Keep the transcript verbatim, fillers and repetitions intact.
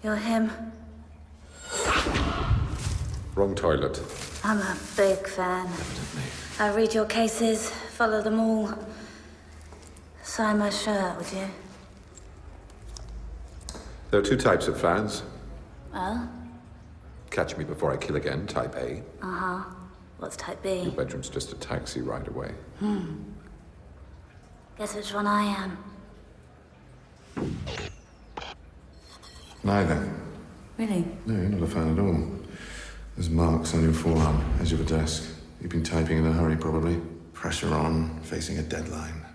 You're him. Wrong toilet. I'm a big fan. Evidently. I read your cases, follow them all. Sign my shirt, would you? There are two types of fans. Well? Catch me before I kill again, type A. Uh-huh. What's type B? Your bedroom's just a taxi ride away. Hmm. Guess which one I am. Neither. Really? No, you're not a fan at all. There's marks on your forearm, edge of a desk. You've been typing in a hurry, probably. Pressure on, facing a deadline.